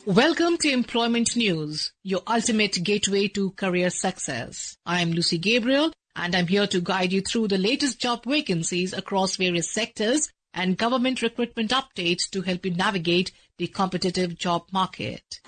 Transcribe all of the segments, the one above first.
Welcome to Employment News, your ultimate gateway to career success. I am Lucy Gabriel, and I'm here to guide you through the latest job vacancies across various sectors and government recruitment updates to help you navigate the competitive job market.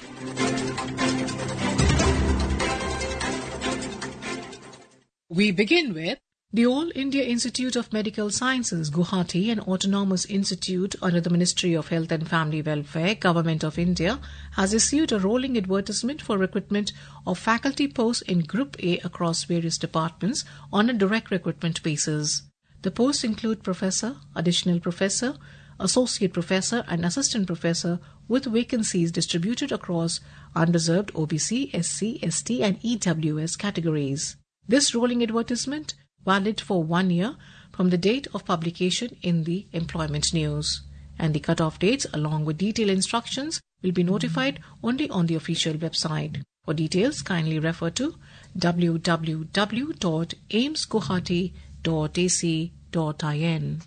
We begin with the All India Institute of Medical Sciences, Guwahati, an autonomous institute under the Ministry of Health and Family Welfare, Government of India, has issued a rolling advertisement for recruitment of faculty posts in Group A across various departments on a direct recruitment basis. The posts include Professor, Additional Professor, Associate Professor and Assistant Professor, with vacancies distributed across unreserved OBC, SC, ST and EWS categories. This rolling advertisement valid for 1 year from the date of publication in the Employment News, and the cut-off dates along with detailed instructions will be notified only on the official website. For details, kindly refer to www.aimsguwahati.ac.in.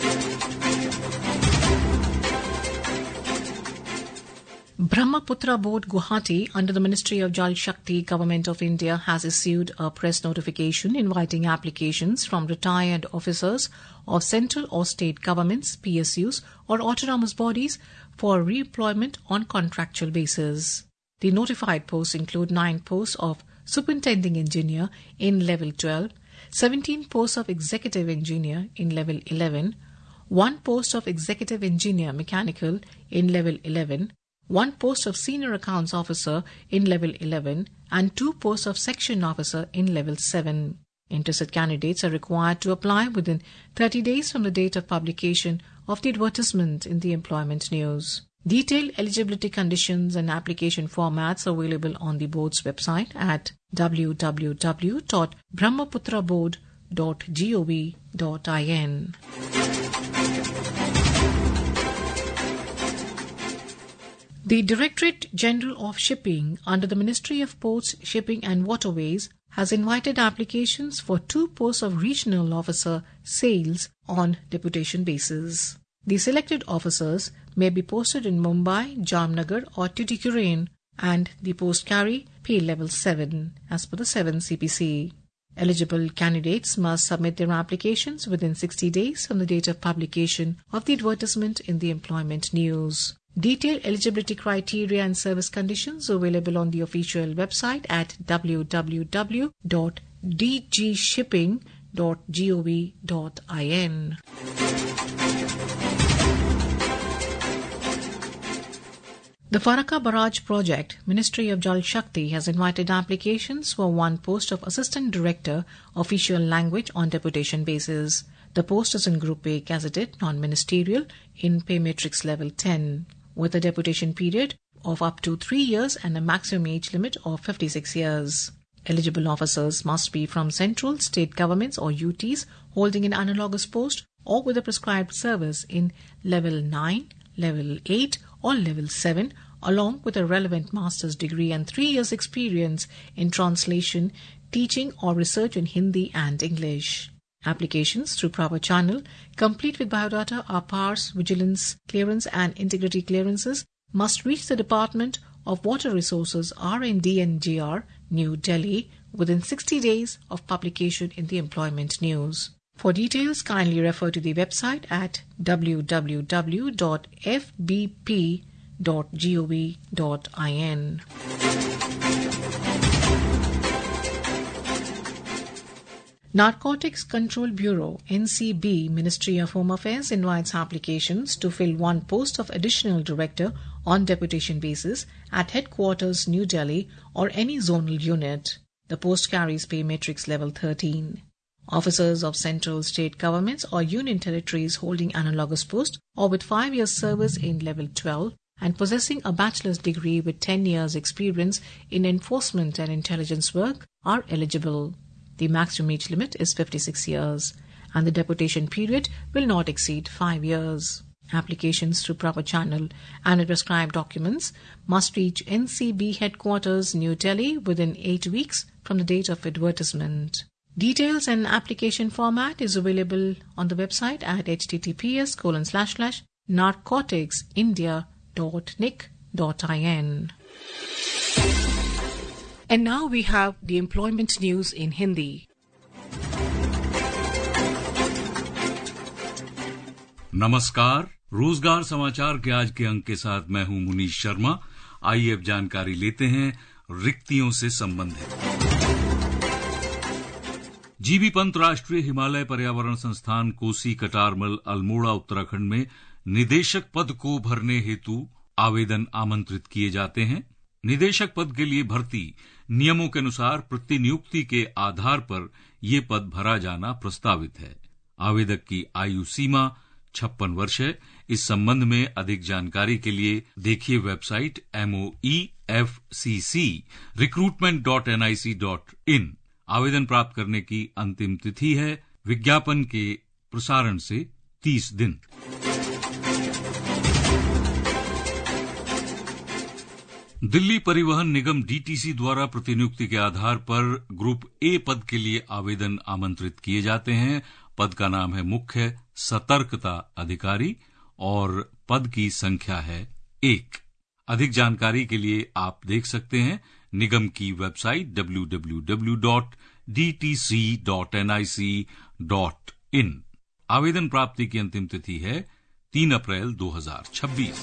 Brahmaputra Board, Guwahati, under the Ministry of Jal Shakti, Government of India, has issued a press notification inviting applications from retired officers of central or state governments, PSUs or autonomous bodies for re-employment on contractual basis. The notified posts include 9 posts of Superintending Engineer in Level 12, 17 posts of Executive Engineer in Level 11, 1 post of Executive Engineer Mechanical in Level 11, 1 post of Senior Accounts Officer in Level 11 and 2 posts of Section Officer in Level 7. Interested candidates are required to apply within 30 days from the date of publication of the advertisement in the Employment News. Detailed eligibility conditions and application formats are available on the board's website at www.brahmaputraboard.gov.in. The Directorate General of Shipping under the Ministry of Ports, Shipping and Waterways has invited applications for 2 posts of Regional Officer Sales on deputation basis. The selected officers may be posted in Mumbai, Jamnagar or Tuticorin, and the post carry pay level 7 as per the 7 CPC. Eligible candidates must submit their applications within 60 days from the date of publication of the advertisement in the Employment News. Detailed eligibility criteria and service conditions are available on the official website at www.dgshipping.gov.in. The Farakka Barrage Project, Ministry of Jal Shakti, has invited applications for 1 post of Assistant Director, Official Language on deputation basis. The post is in Group A, gazetted, non-ministerial, in pay matrix level 10. With a deputation period of up to 3 years and a maximum age limit of 56 years. Eligible officers must be from central, state governments or UTs holding an analogous post or with a prescribed service in Level 9, Level 8 or Level 7, along with a relevant master's degree and 3 years experience in translation, teaching or research in Hindi and English. Applications through proper channel, complete with biodata, are PARS, Vigilance Clearance and Integrity Clearances, must reach the Department of Water Resources R&D and GR, New Delhi, within 60 days of publication in the Employment News. For details, kindly refer to the website at www.fbp.gov.in. Narcotics Control Bureau, NCB, Ministry of Home Affairs invites applications to fill 1 post of Additional Director on deputation basis at Headquarters, New Delhi or any zonal unit. The post carries pay matrix level 13. Officers of central state governments or union territories holding analogous post or with 5 years service in level 12 and possessing a bachelor's degree with 10 years experience in enforcement and intelligence work are eligible. The maximum age limit is 56 years and the deputation period will not exceed 5 years. Applications through proper channel and prescribed documents must reach NCB Headquarters, New Delhi within 8 weeks from the date of advertisement. Details and application format is available on the website at https://narcoticsindia.nic.in. And now we have the employment news in Hindi. नमस्कार, रोजगार समाचार के आज के अंक के साथ मैं हूं मुनीश शर्मा। आइए अब जानकारी लेते हैं रिक्तियों से संबंधित। जीबी पंत राष्ट्रीय हिमालय पर्यावरण संस्थान कोसी कटारमल अल्मोड़ा उत्तराखंड में निदेशक पद को भरने हेतु आवेदन आमंत्रित किए जाते हैं। निदेशक पद के लिए भर्ती नियमों के अनुसार प्रतिनियुक्ति के आधार पर ये पद भरा जाना प्रस्तावित है। आवेदक की आयु सीमा 56 वर्ष है। इस संबंध में अधिक जानकारी के लिए देखिए वेबसाइट moefcc.recruitment.nic.in। आवेदन प्राप्त करने की अंतिम तिथि है विज्ञापन के प्रसारण से 30 दिन। दिल्ली परिवहन निगम डीटीसी द्वारा प्रतिनियुक्ति के आधार पर ग्रुप ए पद के लिए आवेदन आमंत्रित किए जाते हैं। पद का नाम है मुख्य सतर्कता अधिकारी और पद की संख्या है 1। अधिक जानकारी के लिए आप देख सकते हैं निगम की वेबसाइट www.dtc.nic.in। आवेदन प्राप्ति की अंतिम तिथि है 3 अप्रैल 2026।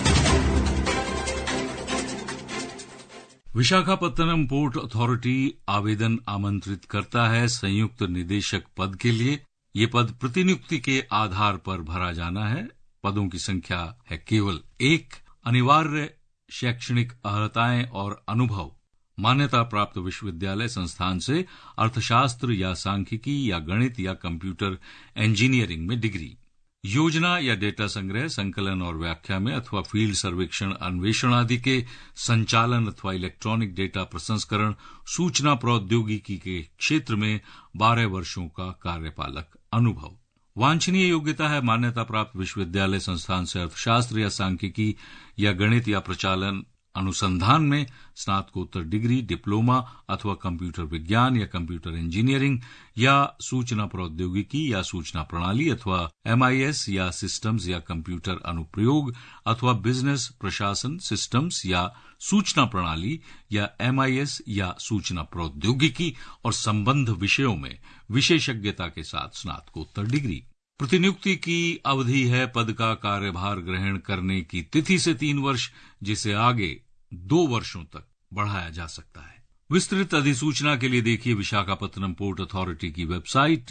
विशाखापत्तनम पोर्ट अथॉरिटी आवेदन आमंत्रित करता है संयुक्त निदेशक पद के लिए। ये पद प्रतिनियुक्ति के आधार पर भरा जाना है। पदों की संख्या है केवल 1। अनिवार्य शैक्षणिक अर्हताएं और अनुभव मान्यता प्राप्त विश्वविद्यालय संस्थान से अर्थशास्त्र या सांख्यिकी या गणित या कंप्यूटर इंजीनियरिंग में डिग्री। योजना या डेटा संग्रह, संकलन और व्याख्या में अथवा फील्ड सर्वेक्षण, अन्वेषण आदि के संचालन अथवा इलेक्ट्रॉनिक डेटा प्रसंस्करण, सूचना प्रौद्योगिकी के क्षेत्र में 12 वर्षों का कार्यपालक अनुभव। वांछनीय योग्यता है मान्यता प्राप्त विश्वविद्यालय संस्थान से अर्थशास्त्र या सांख्यिकी या गणित या प्रचालन अनुसंधान में स्नातकोत्तर डिग्री, डिप्लोमा अथवा कंप्यूटर विज्ञान या कंप्यूटर इंजीनियरिंग या सूचना प्रौद्योगिकी या सूचना प्रणाली अथवा MIS या सिस्टम्स या कंप्यूटर अनुप्रयोग अथवा बिजनेस प्रशासन सिस्टम्स या सूचना प्रणाली या MIS या सूचना प्रौद्योगिकी और संबंध विषयों में विशेषज्ञता के साथ स्नातकोत्तर डिग्री। प्रतिनियुक्ति की अवधि है पद का कार्यभार ग्रहण करने की तिथि से 3 वर्ष, जिसे आगे 2 वर्षों तक बढ़ाया जा सकता है। विस्तृत अधिसूचना के लिए देखिए विशाखापत्तनम पोर्ट अथॉरिटी की website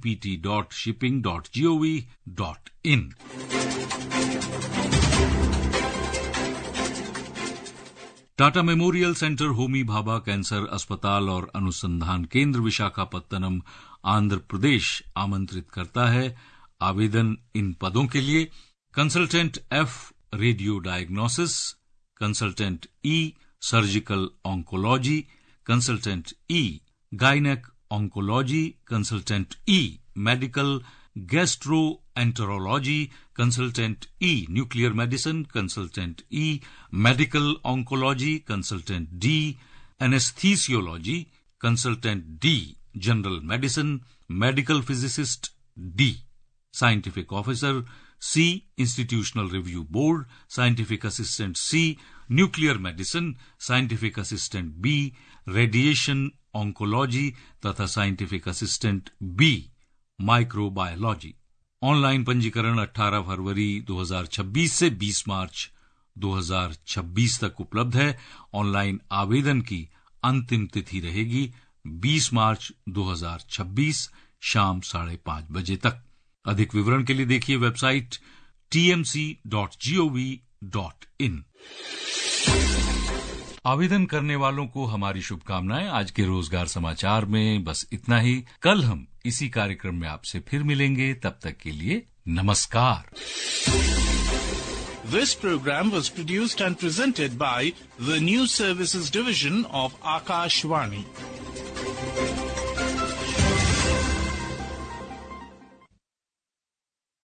vpt.shipping.gov.in। Tata memorial centre Homi Bhabha cancer अस्पताल और अनुसंधान केंद्र विशाखापत्तनम आंध्र प्रदेश आमंत्रित करता है आवेदन इन पदों के लिए। Consultant F radio diagnosis, consultant E surgical oncology, consultant E gynaec oncology, consultant E medical gastroenterology, consultant E nuclear medicine, consultant E medical oncology, consultant D anaesthesiology, consultant D general medicine, medical physicist D scientific officer, C institutional review board, scientific assistant C nuclear medicine, scientific assistant B radiation oncology तथा scientific assistant B microbiology. Online पंजीकरण 18 फरवरी 2026 से 20 मार्च 2026 तक उपलब्ध है। Online आवेदन की अंतिम तिथि रहेगी 20 मार्च 2026 शाम 5:30 बजे तक। अधिक विवरण के लिए देखिए वेबसाइट tmc.gov.in। आवेदन करने वालों को हमारी शुभकामनाएं। आज के रोजगार समाचार में बस इतना ही। कल हम इसी कार्यक्रम में आपसे फिर मिलेंगे। तब तक के लिए नमस्कार। This program was produced and presented by the News Services Division of Akashvani.